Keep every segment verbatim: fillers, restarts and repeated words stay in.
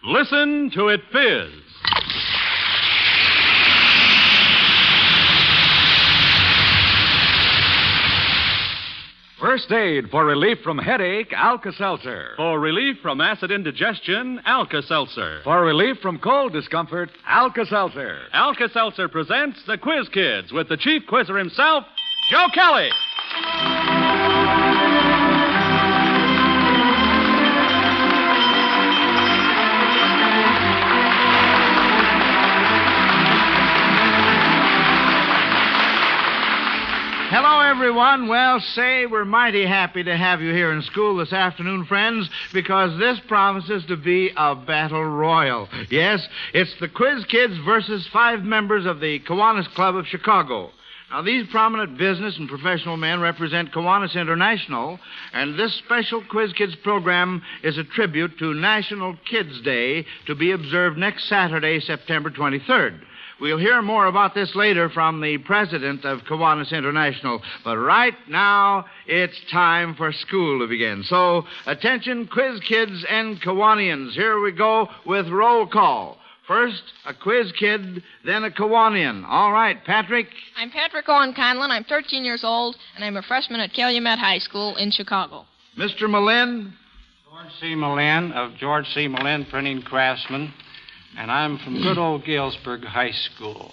Listen to it fizz. First aid for relief from headache, Alka-Seltzer. For relief from acid indigestion, Alka-Seltzer. For relief from cold discomfort, Alka-Seltzer. Alka-Seltzer presents the Quiz Kids with the chief quizzer himself, Joe Kelly. Hello, everyone. Well, say, we're mighty happy to have you here in school this afternoon, friends, because this promises to be a battle royal. Yes, it's the Quiz Kids versus five members of the Kiwanis Club of Chicago. Now, these prominent business and professional men represent Kiwanis International, and this special Quiz Kids program is a tribute to National Kids Day to be observed next Saturday, September twenty-third. We'll hear more about this later from the president of Kiwanis International. But right now, it's time for school to begin. So, attention, Quiz Kids and Kiwanians. Here we go with roll call. First, a Quiz Kid, then a Kiwanian. All right, Patrick? I'm Patrick Owen Conlon. I'm thirteen years old, and I'm a freshman at Calumet High School in Chicago. Mister Malin? George C. Malin of George C. Malin Printing Craftsman. And I'm from good old Galesburg High School.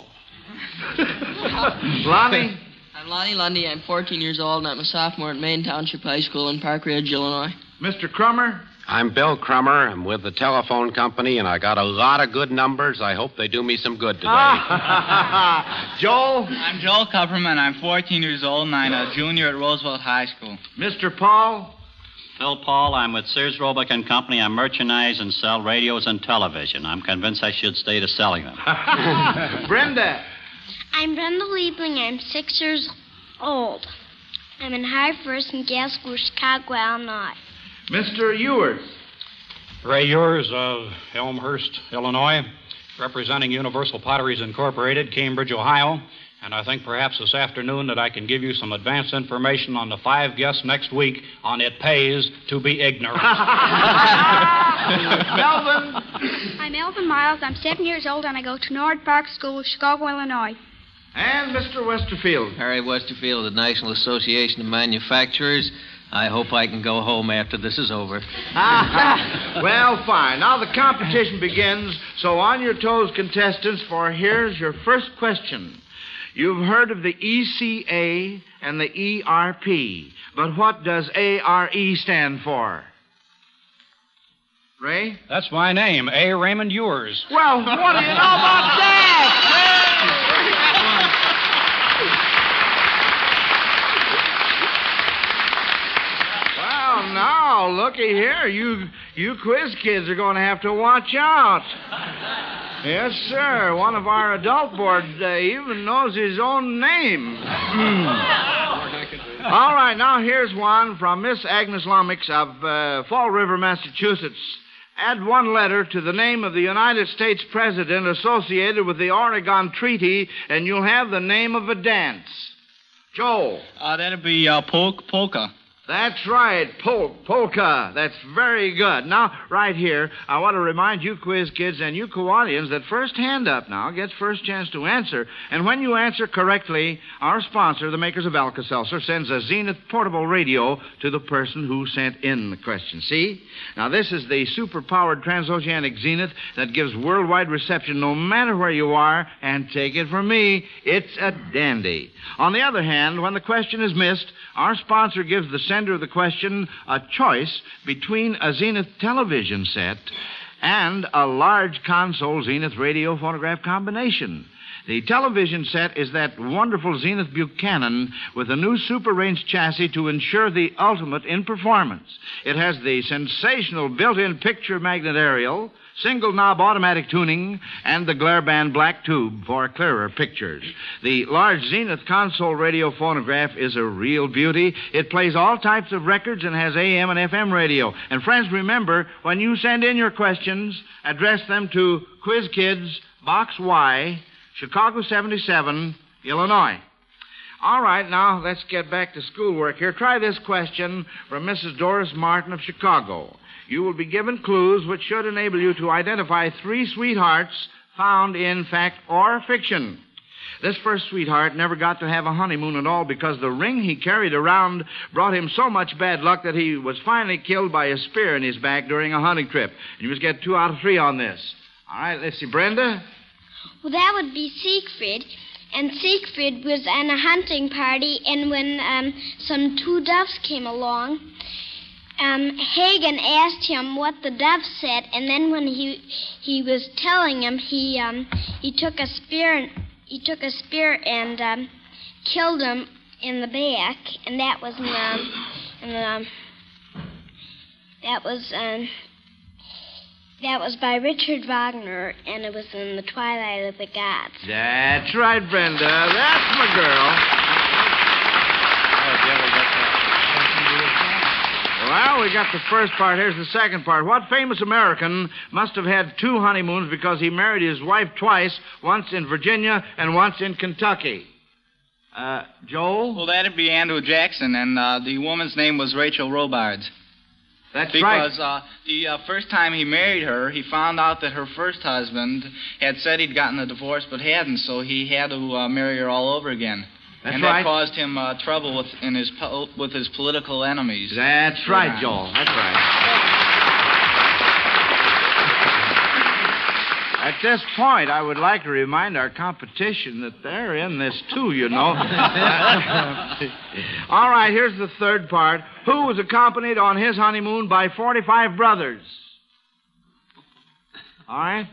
Lonnie? I'm Lonnie Lundy. I'm fourteen years old, and I'm a sophomore at Maine Township High School in Park Ridge, Illinois. Mister Crummer? I'm Bill Crummer. I'm with the telephone company, and I got a lot of good numbers. I hope they do me some good today. Joel? I'm Joel Kupperman. I'm fourteen years old, and I'm a junior at Roosevelt High School. Mister Paul? Phil Paul, I'm with Sears Roebuck and Company. I merchandise and sell radios and television. I'm convinced I should stay to selling them. Brenda? I'm Brenda Liebling. I'm six years old. I'm in High First in Gasco, Chicago, Illinois. Mister Ewers? Ray Ewers of Elmhurst, Illinois, representing Universal Potteries Incorporated, Cambridge, Ohio. And I think perhaps this afternoon that I can give you some advance information on the five guests next week on It Pays to Be Ignorant. Melvin? I'm Elvin Miles. I'm seven years old, and I go to Norwood Park School, Chicago, Illinois. And Mister Westerfield? Harry Westerfield of the National Association of Manufacturers. I hope I can go home after this is over. Well, fine. Now the competition begins, so on your toes, contestants, for here's your first question. You've heard of the E C A and the E R P, but what does A R E stand for? Ray? That's my name, A. Raymond Ewers. Well, what do you know about that? Well, now, looky here. You, you quiz kids are going to have to watch out. Yes, sir. One of our adult board uh, even knows his own name. All right, now here's one from Miss Agnes Lommix of uh, Fall River, Massachusetts. Add one letter to the name of the United States president associated with the Oregon Treaty, and you'll have the name of a dance. Joel? Uh, that'd be uh, pol- polka. That's right, pol- polka. That's very good. Now, right here, I want to remind you quiz kids and you Kiwanians that first hand up now gets first chance to answer. And when you answer correctly, our sponsor, the makers of Alka-Seltzer, sends a Zenith portable radio to the person who sent in the question. See? Now, this is the super-powered transoceanic Zenith that gives worldwide reception no matter where you are. And take it from me, it's a dandy. On the other hand, when the question is missed, our sponsor gives the sender of the question a choice between a Zenith television set and a large console Zenith radio phonograph combination. The television set is that wonderful Zenith Buchanan with a new super range chassis to ensure the ultimate in performance. It has the sensational built-in picture magnet aerial, single knob automatic tuning, and the glare band black tube for clearer pictures. The large Zenith console radio phonograph is a real beauty. It plays all types of records and has A M and F M radio. And friends, remember, when you send in your questions, address them to Quiz Kids, Box Y, Chicago seventy-seven, Illinois. All right, now let's get back to schoolwork here. Try this question from Missus Doris Martin of Chicago. you will be given clues which should enable you to identify three sweethearts found in fact or fiction. This first sweetheart never got to have a honeymoon at all because the ring he carried around brought him so much bad luck that he was finally killed by a spear in his back during a hunting trip. And you must get two out of three on this. All right, let's see. Brenda? Well, that would be Siegfried. And Siegfried was on a hunting party, and when um, some two doves came along, um, Hagen asked him what the doves said, and then when he he was telling him, he um, he took a spear and he took a spear and um, killed him in the back, and that was in um, in um, that was um, that was by Richard Wagner, and it was in The Twilight of the Gods. That's right, Brenda. That's my girl. Well, we got the first part. Here's the second part. What famous American must have had two honeymoons because he married his wife twice, once in Virginia and once in Kentucky? Uh, Joel? Well, that'd be Andrew Jackson, and uh, the woman's name was Rachel Robards. That's because, right. Because uh, the uh, first time he married her, he found out that her first husband had said he'd gotten a divorce but hadn't, so he had to uh, marry her all over again. That's and right. that caused him uh, trouble with in his po- with his political enemies. That's right, Joel. That's right. At this point, I would like to remind our competition that they're in this too, you know. All right, here's the third part. Who was accompanied on his honeymoon by forty-five brothers? All right.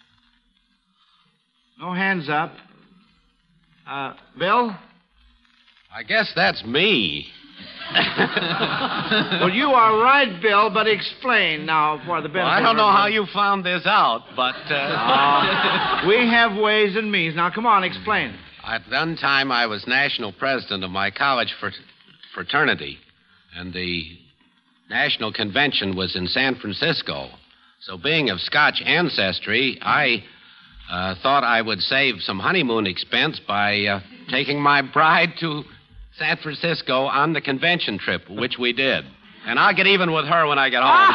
No hands up. Uh, Bill? I guess that's me. Well, you are right, Bill, but explain now for the benefit. Well, I don't know how you found this out, but... Uh... uh, we have ways and means. Now, come on, explain. At one time, I was national president of my college fr- fraternity, and the national convention was in San Francisco. So being of Scotch ancestry, I uh, thought I would save some honeymoon expense by uh, taking my bride to San Francisco on the convention trip, which we did. And I'll get even with her when I get home.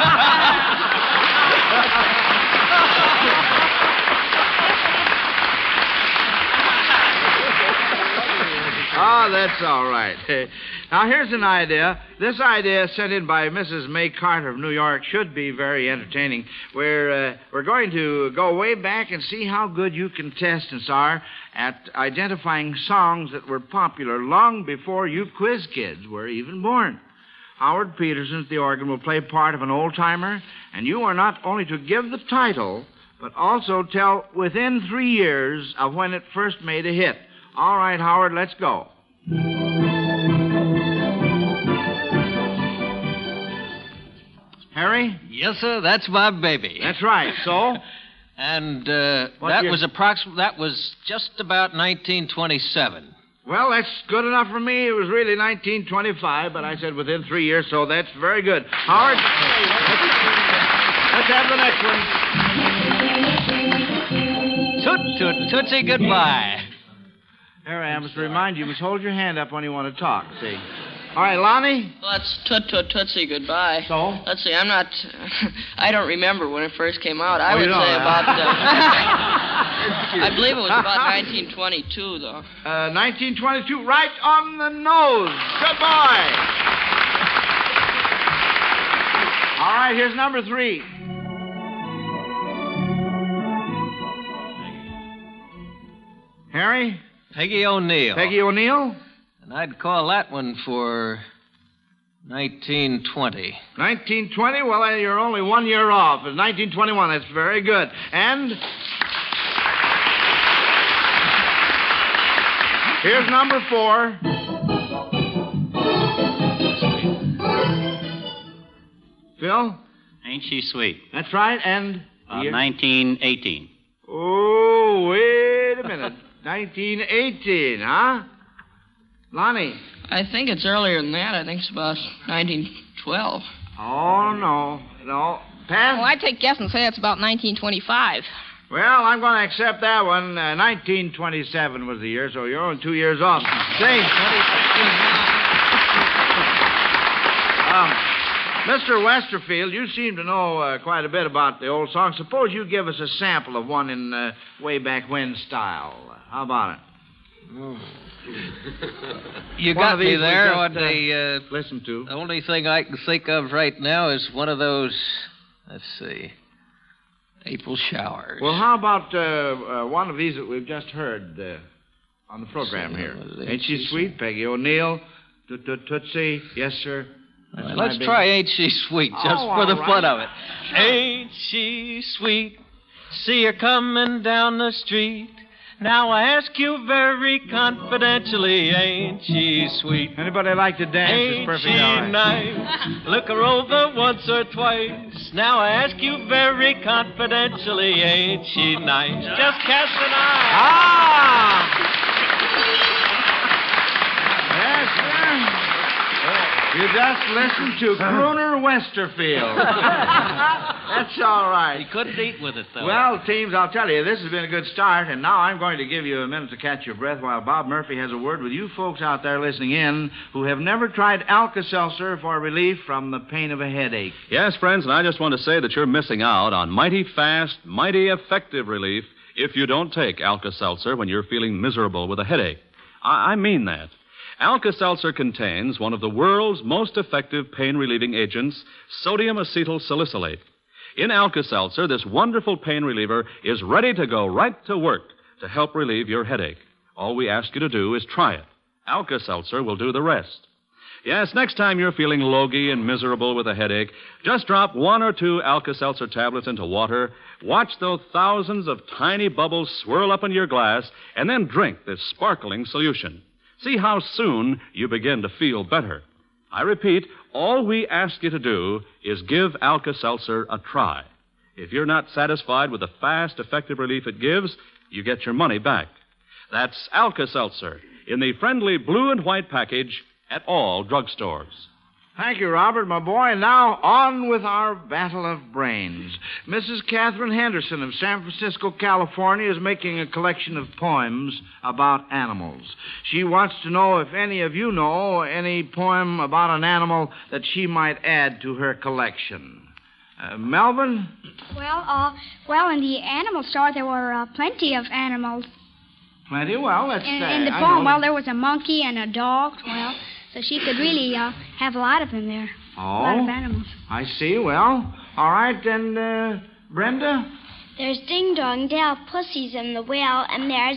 Oh, that's all right. Now, here's an idea. This idea sent in by Missus May Carter of New York should be very entertaining. We're, uh, we're going to go way back and see how good you contestants are at identifying songs that were popular long before you quiz kids were even born. Howard Peterson at the organ will play part of an old-timer, and you are not only to give the title, but also tell within three years of when it first made a hit. All right, Howard, let's go. Harry? Yes, sir, that's my baby. That's right. So? And uh, that year? was approximately that was just about nineteen twenty-seven. Well, that's good enough for me. It was really nineteen twenty-five, but I said within three years, so that's very good. Howard, let's have the next one. Toot, toot, tootsie, goodbye. Harry, I must remind you, you must hold your hand up when you want to talk, see. All right, Lonnie? Well, that's Toot Toot Tootsie Goodbye. So? Let's see, I'm not... I don't remember when it first came out. I Oh, would you don't, say huh? about... Uh, I believe it was about nineteen twenty-two, though. Uh, nineteen twenty-two, right on the nose. Good boy. All right, here's number three. Harry? Peggy O'Neill. Peggy O'Neill? And I'd call that one for nineteen twenty. nineteen twenty? Well, uh, you're only one year off. It's nineteen twenty-one. That's very good. And here's number four. Phil? Ain't She Sweet? That's right. And Uh, year? nineteen eighteen. Oh, wait a minute. nineteen eighteen, huh? Lonnie? I think it's earlier than that. I think it's about nineteen twelve. Oh, no. No. Pat? Well, I'd take a guess and say it's about nineteen twenty-five. Well, I'm going to accept that one. Uh, nineteen twenty-seven was the year, so you're only two years off. Say, um, Mister Westerfield, you seem to know uh, quite a bit about the old song. Suppose you give us a sample of one in uh, way back when style. How about it? Oh. You One got of me these we there. just, What uh, the, uh, listen to. The only thing I can think of right now is one of those, let's see, April showers. Well, how about uh, uh, one of these that we've just heard uh, on the program here? Ain't She Sweet, Peggy O'Neill, Toot Toot Tootsie, yes, sir. That's Well, my let's big- try Ain't She Sweet, just Oh, for the all right. fun of it. Ain't she sweet? See her coming down the street. Now I ask you very confidentially, ain't she sweet? Anybody like to dance? It's Ain't perfectly she all right. nice? Look her over once or twice. Now I ask you very confidentially, ain't she nice? Just cast an eye. Ah! Yes, sir. You just listened to Crooner Westerfield. That's all right. He couldn't eat with it, though. Well, teams, I'll tell you, this has been a good start, and now I'm going to give you a minute to catch your breath while Bob Murphy has a word with you folks out there listening in who have never tried Alka-Seltzer for relief from the pain of a headache. Yes, friends, and I just want to say that you're missing out on mighty fast, mighty effective relief if you don't take Alka-Seltzer when you're feeling miserable with a headache. I, I mean that. Alka-Seltzer contains one of the world's most effective pain-relieving agents, sodium acetyl salicylate. In Alka-Seltzer, this wonderful pain reliever is ready to go right to work to help relieve your headache. All we ask you to do is try it. Alka-Seltzer will do the rest. Yes, next time you're feeling logy and miserable with a headache, just drop one or two Alka-Seltzer tablets into water, watch those thousands of tiny bubbles swirl up in your glass, and then drink this sparkling solution. See how soon you begin to feel better. I repeat, all we ask you to do is give Alka-Seltzer a try. If you're not satisfied with the fast, effective relief it gives, you get your money back. That's Alka-Seltzer in the friendly blue and white package at all drugstores. Thank you, Robert, my boy. Now, on with our battle of brains. Missus Catherine Henderson of San Francisco, California, is making a collection of poems about animals. She wants to know if any of you know any poem about an animal that she might add to her collection. Uh, Melvin? Well, uh, well, in the animal store, there were uh, plenty of animals. Plenty? Well, let's In, say. in the I poem, know. well, there was a monkey and a dog. Well, so she could really uh, have a lot of them there. Oh, A lot of animals. I see. Well, all right, then, uh, Brenda? There's Ding Dong Dell, Pussies in the Well, and there's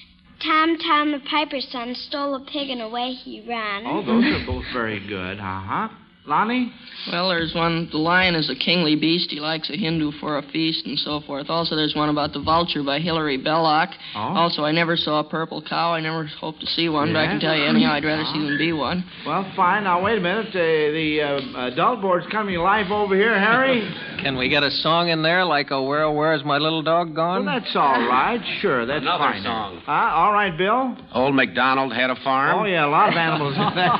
Tom Tom the Piper's son stole a pig and away he ran. Oh, those are both very good. Uh-huh. Lonnie? Well, there's one, the lion is a kingly beast. He likes a Hindu for a feast and so forth. Also, there's one about the vulture by Hilary Belloc. Oh. Also, I never saw a purple cow. I never hope to see one, but I can Yes? tell you anyhow, I'd rather see than be one. Well, fine. Now, wait a minute. Uh, the uh, adult board's coming live over here, Harry. Can we get a song in there like, oh, where, where's my little dog gone? Well, that's all right. Sure, that's Another fine. song. Uh, all right, Bill? Old MacDonald had a farm. Oh, yeah, a lot of animals in that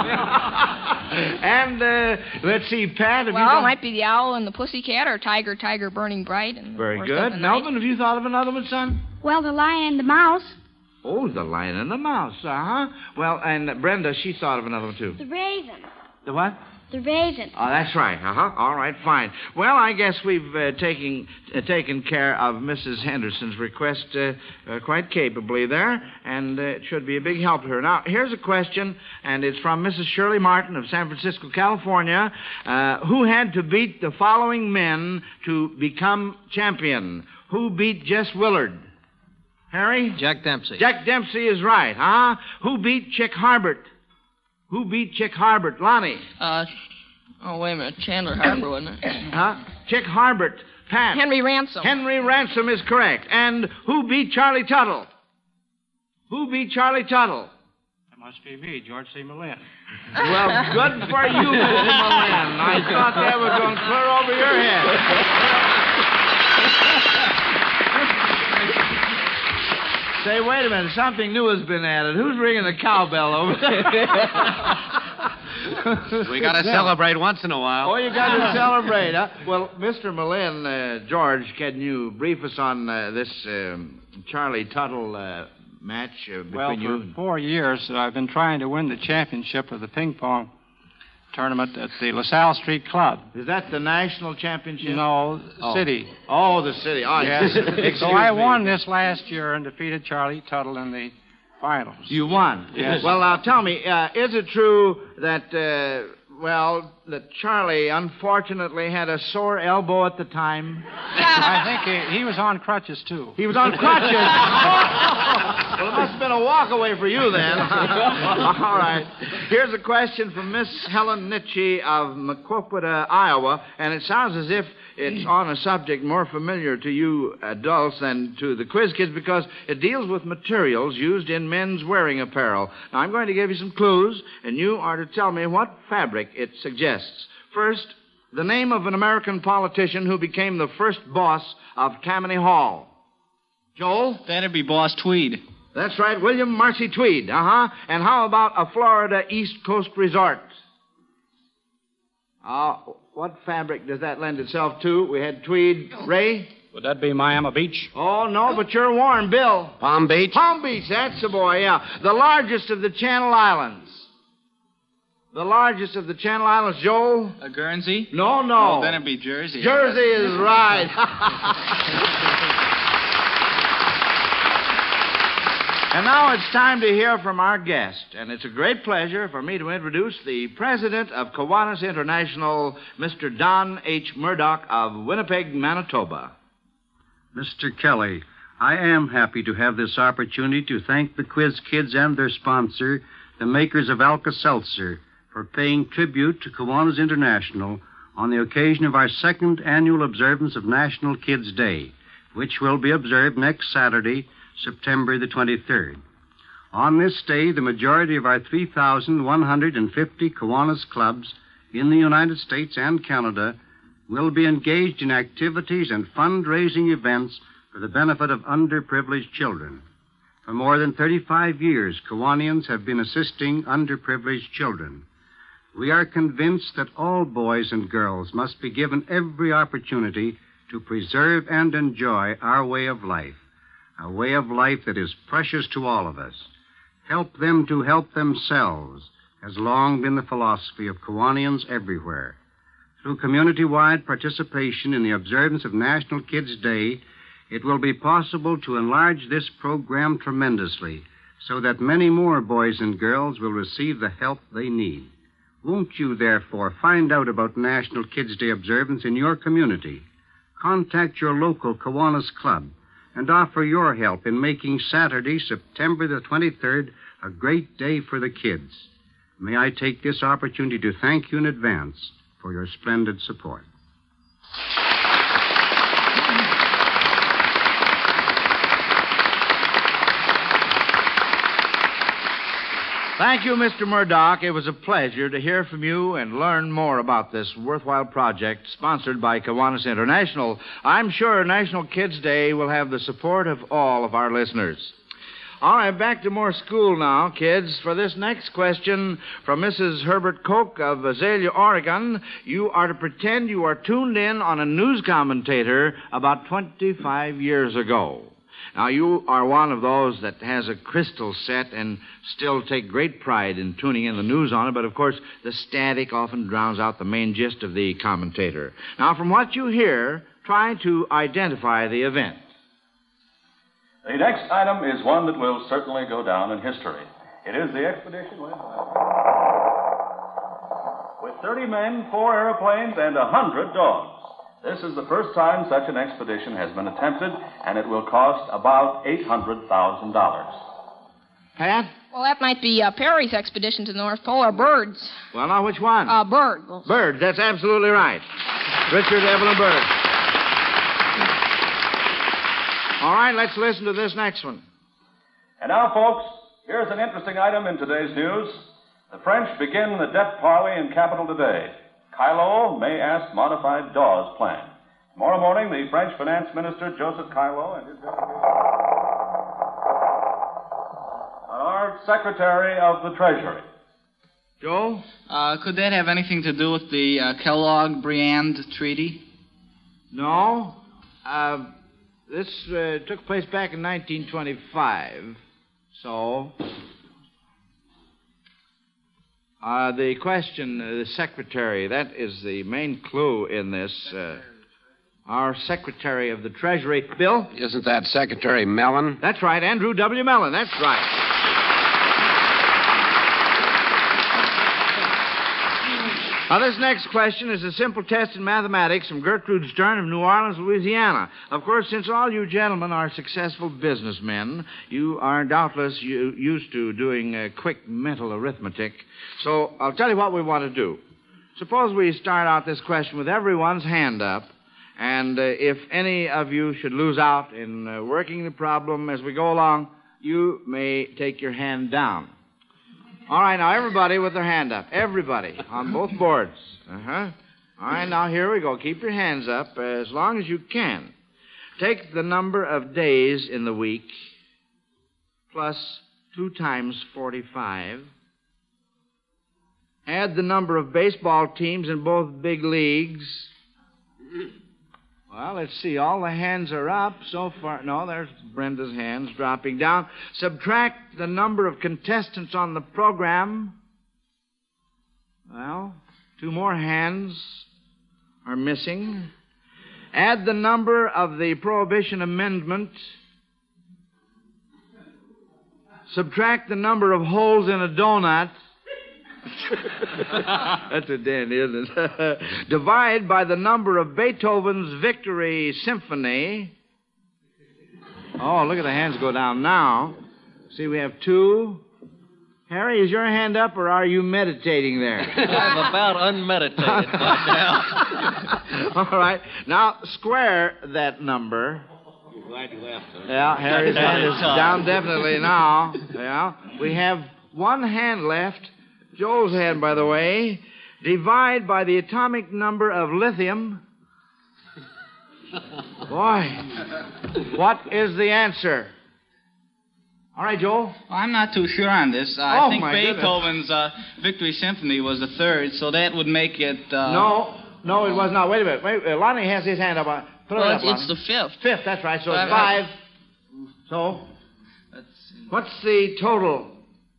song. And, uh, let's see, Pat, have Well, you it got... might be the owl and the pussycat, or tiger, tiger, burning bright. And Very Horse good. of the Night. Melvin, have you thought of another one, son? Well, the lion and the mouse. Oh, the lion and the mouse, uh-huh. Well, and Brenda, she thought of another one, too. The Raven. The what? The Raven. Oh, that's right. Uh-huh. All right, fine. Well, I guess we've uh, taken uh, taken care of Missus Henderson's request uh, uh, quite capably there, and uh, it should be a big help to her. Now, here's a question, and it's from Missus Shirley Martin of San Francisco, California, uh, who had to beat the following men to become champion? Who beat Jess Willard? Harry? Jack Dempsey. Jack Dempsey is right, huh? Who beat Chick Harbert? Who beat Chick Harbert? Lonnie? Uh, oh, wait a minute. Chandler Harper, wasn't it? Huh? Chick Harbert. Pat. Henry Ransom. Henry Ransom is correct. And who beat Charlie Tuttle? Who beat Charlie Tuttle? That must be me, George C. Millin. Well, good for you, Mister Mullen. I thought that was going to clear over your head. Say, wait a minute. Something new has been added. Who's ringing the cowbell over there? We got to celebrate once in a while. Oh, you got to celebrate, huh? Well, Mister Mullen, uh, George, can you brief us on uh, this um, Charlie Tuttle uh, match uh, between Well, you for and... four years, uh, I've been trying to win the championship of the ping pong tournament at the LaSalle Street Club. Is that the national championship? No, Oh. city. Oh, the city. Oh, Yes. Excuse So I me. won this last year and defeated Charlie Tuttle in the finals. You won? Yes. Well, now tell me, uh, is it true that, uh, well, that Charlie unfortunately had a sore elbow at the time? I think he, he was on crutches, too. He was on crutches. Well, it must have been a walk away for you then. All right. Here's a question from Miss Helen Nitchie of Maquoketa, Iowa, and it sounds as if it's on a subject more familiar to you adults than to the quiz kids because it deals with materials used in men's wearing apparel. Now, I'm going to give you some clues, and you are to tell me what fabric it suggests. First, the name of an American politician who became the first boss of Tammany Hall. Joel? That'd be Boss Tweed. That's right, William Marcy Tweed. Uh-huh. And how about a Florida East Coast resort? Uh, what fabric does that lend itself to? We had tweed. Ray? Would that be Miami Beach? Oh, no, but you're warm, Bill. Palm Beach? Palm Beach, that's the boy, yeah. The largest of the Channel Islands. The largest of the Channel Islands, Joel? A Guernsey? No, no. Oh, then it'd be Jersey. Jersey is right. And now it's time to hear from our guest. And it's a great pleasure for me to introduce the president of Kiwanis International, Mister Don H. Murdoch of Winnipeg, Manitoba. Mister Kelly, I am happy to have this opportunity to thank the Quiz Kids and their sponsor, the makers of Alka-Seltzer, for paying tribute to Kiwanis International on the occasion of our second annual observance of National Kids Day, which will be observed next Saturday, September the twenty-third. On this day, the majority of our three thousand one hundred fifty Kiwanis clubs in the United States and Canada will be engaged in activities and fundraising events for the benefit of underprivileged children. For more than thirty-five years, Kiwanians have been assisting underprivileged children. We are convinced that all boys and girls must be given every opportunity to preserve and enjoy our way of life, a way of life that is precious to all of us. Help them to help themselves has long been the philosophy of Kiwanians everywhere. Through community-wide participation in the observance of National Kids Day, it will be possible to enlarge this program tremendously so that many more boys and girls will receive the help they need. Won't you, therefore, find out about National Kids Day observance in your community? Contact your local Kiwanis club and offer your help in making Saturday, September the twenty-third, a great day for the kids. May I take this opportunity to thank you in advance for your splendid support. Thank you, Mister Murdoch. It was a pleasure to hear from you and learn more about this worthwhile project sponsored by Kiwanis International. I'm sure National Kids Day will have the support of all of our listeners. All right, back to more school now, kids. For this next question from Missus Herbert Koch of Azalea, Oregon, you are to pretend you are tuned in on a news commentator about twenty-five years ago. Now, you are one of those that has a crystal set and still take great pride in tuning in the news on it, but of course, the static often drowns out the main gist of the commentator. Now, from what you hear, try to identify the event. The next item is one that will certainly go down in history. It is the expedition with, with thirty men, four airplanes, and a hundred dogs. This is the first time such an expedition has been attempted, and it will cost about eight hundred thousand dollars. Pat? Well, that might be uh, Perry's expedition to the North Pole, or Bird's. Well, now, which one? Uh, Bird. Bird, that's absolutely right. Richard Evelyn Bird. All right, let's listen to this next one. And now, folks, here's an interesting item in today's news. The French begin the debt parley in capital today. Kyllo may ask modified Dawes plan. Tomorrow morning, the French finance minister, Joseph Kyllo, and his deputy, our secretary of the Treasury. Joel? Uh, could that have anything to do with the uh, Kellogg-Briand Treaty? No. Uh, this uh, took place back in nineteen twenty-five. So... Uh, the question, uh, the secretary, that is the main clue in this. Uh, our Secretary of the Treasury. Bill? Isn't that Secretary Mellon? That's right, Andrew W. Mellon. That's right. Now, this next question is a simple test in mathematics from Gertrude Stern of New Orleans, Louisiana. Of course, since all you gentlemen are successful businessmen, you are doubtless u- used to doing uh, quick mental arithmetic. So I'll tell you what we want to do. Suppose we start out this question with everyone's hand up, and uh, if any of you should lose out in uh, working the problem as we go along, you may take your hand down. All right, now, everybody with their hand up. Everybody on both boards. Uh-huh. All right, now, here we go. Keep your hands up as long as you can. Take the number of days in the week plus two times forty-five. Add the number of baseball teams in both big leagues. Well, let's see. All the hands are up so far. No, there's Brenda's hands dropping down. Subtract the number of contestants on the program. Well, two more hands are missing. Add the number of the Prohibition Amendment. Subtract the number of holes in a donut. That's a dandy, isn't it? Divide by the number of Beethoven's Victory Symphony. Oh, look at the hands go down now. See, we have two. Harry, is your hand up, or are you meditating there? I'm about unmeditated right now. All right. Now, square that number. Glad you left. Huh? Yeah, Harry's hand is down definitely now. Yeah. We have one hand left. Joel's hand, by the way. Divide by the atomic number of lithium. Boy, what is the answer? All right, Joel. Well, I'm not too sure on this. Uh, Oh, I think my Beethoven's uh, Victory Symphony was the third, so that would make it... Uh... No, no, it was not. Wait a minute. Wait, uh, Lonnie has his hand up. On. Put it Well, up, it's, it's Lonnie. the fifth. Fifth, that's right. So it's Uh, five. So, what's the total?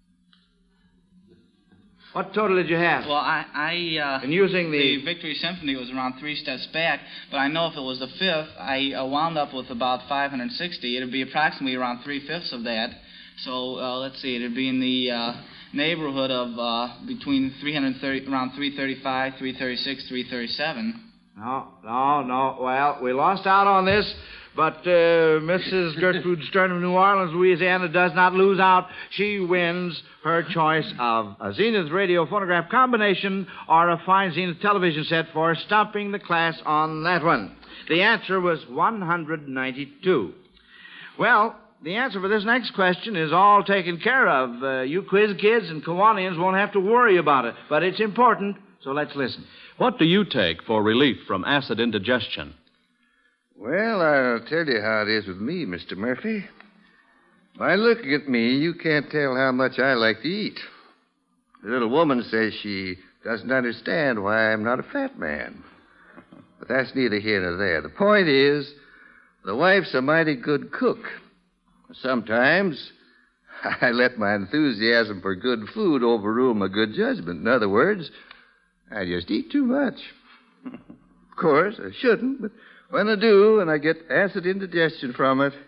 What total did you have? Well, I... I uh, And using the... The Victory Symphony was around three steps back, but I know if it was the fifth, I uh, wound up with about five hundred sixty. It would be approximately around three-fifths of that. So, uh, let's see, it would be in the uh, neighborhood of uh, between three hundred thirty, around three thirty-five, three thirty-six, three thirty-seven. No, no, no. Well, we lost out on this, but uh, Missus Gertrude Stern of New Orleans, Louisiana, does not lose out. She wins her choice of a Zenith radio phonograph combination or a fine Zenith television set for stumping the class on that one. The answer was one hundred ninety-two. Well, the answer for this next question is all taken care of. Uh, you quiz kids and Kiwanians won't have to worry about it, but it's important, so let's listen. What do you take for relief from acid indigestion? Well, I'll tell you how it is with me, Mister Murphy. By looking at me, you can't tell how much I like to eat. The little woman says she doesn't understand why I'm not a fat man. But that's neither here nor there. The point is, the wife's a mighty good cook. Sometimes I let my enthusiasm for good food overrule my good judgment. In other words, I just eat too much. Of course, I shouldn't, but when I do and I get acid indigestion from it,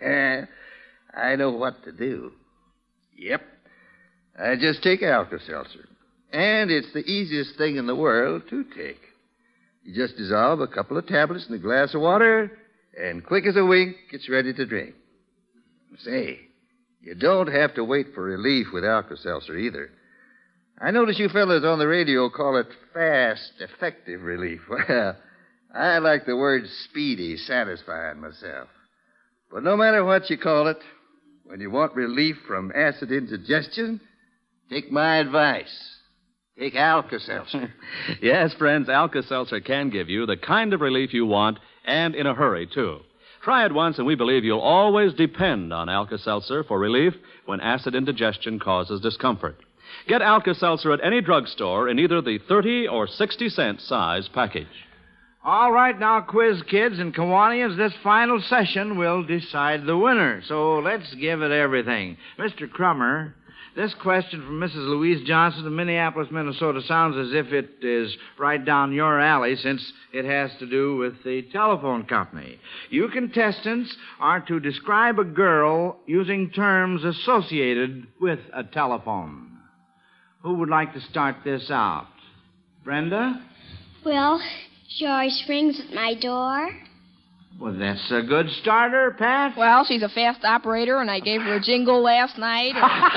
I know what to do. Yep. I just take Alka-Seltzer. And it's the easiest thing in the world to take. You just dissolve a couple of tablets in a glass of water, and quick as a wink, it's ready to drink. Say, you don't have to wait for relief with Alka-Seltzer either. I notice you fellas on the radio call it fast, effective relief. Well, I like the word speedy, satisfying myself. But no matter what you call it, when you want relief from acid indigestion, take my advice. Take Alka-Seltzer. Yes, friends, Alka-Seltzer can give you the kind of relief you want, and in a hurry, too. Try it once, and we believe you'll always depend on Alka-Seltzer for relief when acid indigestion causes discomfort. Get Alka-Seltzer at any drugstore in either the thirty or sixty cent size package. All right, now, quiz kids and Kiwanians, this final session will decide the winner. So let's give it everything. Mister Crummer, This question from Missus Louise Johnson of Minneapolis, Minnesota sounds as if it is right down your alley since it has to do with the telephone company. You contestants are to describe a girl using terms associated with a telephone. Who would like to start this out? Brenda? Well, she always rings at my door. Well, that's a good starter, Pat. Well, she's a fast operator, and I gave her a jingle last night.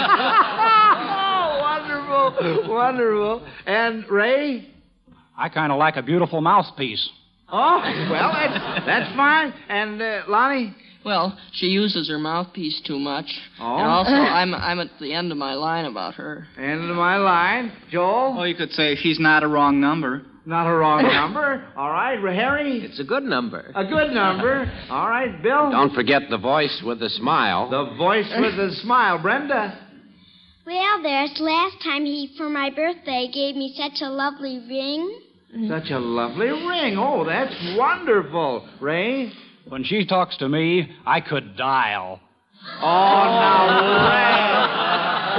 Oh, wonderful, wonderful. And Ray? I kind of like a beautiful mouthpiece. Oh, well, that's, that's fine. And uh, Lonnie? Well, she uses her mouthpiece too much. Oh. And also, I'm I'm at the end of my line about her. End of my line. Joel? Well, you could say she's not a wrong number. Not a wrong number. All right, Harry? It's a good number. A good number. All right, Bill? Don't forget the voice with the smile. The voice with the smile. Brenda? Well, there's last time he, for my birthday, gave me such a lovely ring. Such a lovely ring. Oh, that's wonderful. Ray? When she talks to me, I could dial. Oh, now, Ray.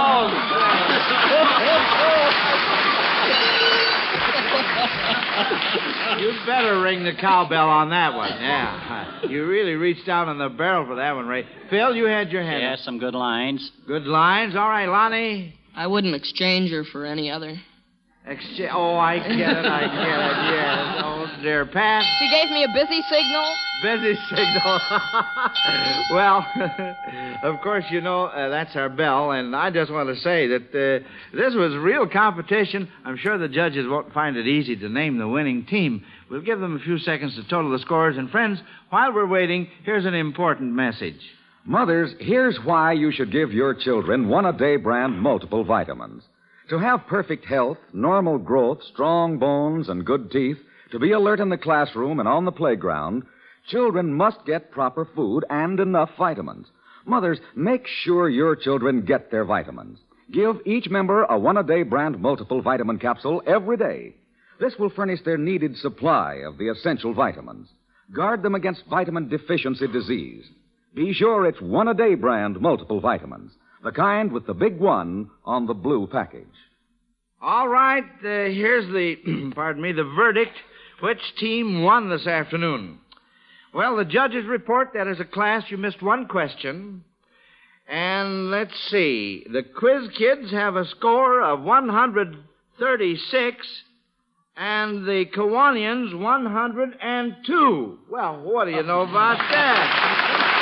Oh, you better ring the cowbell on that one. Yeah. You really reached out on the barrel for that one, Ray. Phil, you had your hand Yeah, up. some good lines. Good lines. All right, Lonnie. I wouldn't exchange her for any other. Excha- oh, I get it. I get it. Yes. Oh, dear. Pat? She gave me a busy signal. Busy signal. Well, of course, you know, uh, that's our bell, and I just want to say that uh, this was real competition. I'm sure the judges won't find it easy to name the winning team. We'll give them a few seconds to total the scores. And, friends, while we're waiting, here's an important message. Mothers, here's why you should give your children one-a-day brand multiple vitamins. To have perfect health, normal growth, strong bones, and good teeth, to be alert in the classroom and on the playground, children must get proper food and enough vitamins. Mothers, make sure your children get their vitamins. Give each member a one-a-day brand multiple vitamin capsule every day. This will furnish their needed supply of the essential vitamins. Guard them against vitamin deficiency disease. Be sure it's one-a-day brand multiple vitamins. The kind with the big one on the blue package. All right, uh, here's the, pardon me, the verdict. Which team won this afternoon? Well, the judges report that as a class you missed one question. And let's see. The quiz kids have a score of one hundred thirty-six, and the Kiwanians one hundred two. Well, what do you know about that?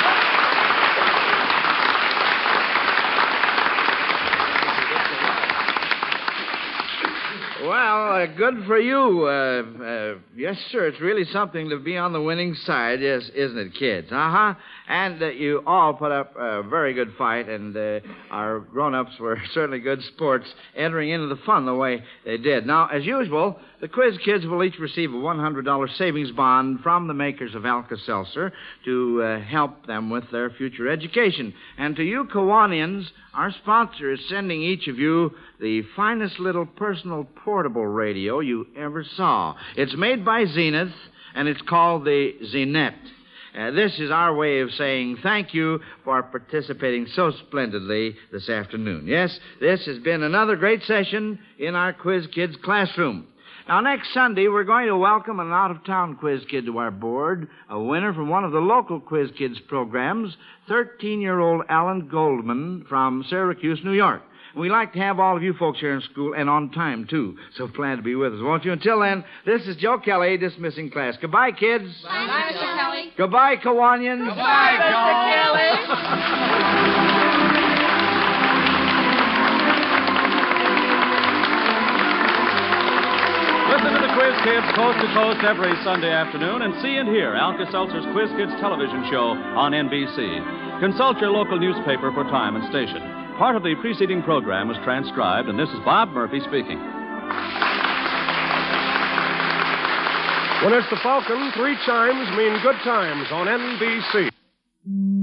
Well, uh, good for you. Uh, uh, yes, sir. It's really something to be on the winning side, yes, isn't it, kids? Uh-huh. And uh, you all put up a very good fight, and uh, our grown-ups were certainly good sports entering into the fun the way they did. Now, as usual, the quiz kids will each receive a one hundred dollars savings bond from the makers of Alka-Seltzer to uh, help them with their future education. And to you Kiwanians, our sponsor is sending each of you the finest little personal portable radio you ever saw. It's made by Zenith, and it's called the Zenette. Uh, this is our way of saying thank you for participating so splendidly this afternoon. Yes, this has been another great session in our Quiz Kids classroom. Now, next Sunday, we're going to welcome an out-of-town quiz kid to our board, a winner from one of the local Quiz Kids programs, thirteen-year-old Alan Goldman from Syracuse, New York. We like to have all of you folks here in school and on time, too. So plan to be with us, won't you? Until then, this is Joe Kelly dismissing class. Goodbye, kids. Bye, Bye Mister Kelly. Goodbye, Kiwanians. Goodbye, Mister Kelly. Listen to the Quiz Kids coast to coast every Sunday afternoon and see and hear Alka-Seltzer's Quiz Kids television show on N B C. Consult your local newspaper for time and station. Part of the preceding program was transcribed, and this is Bob Murphy speaking. When it's the Falcon, three chimes mean good times on N B C.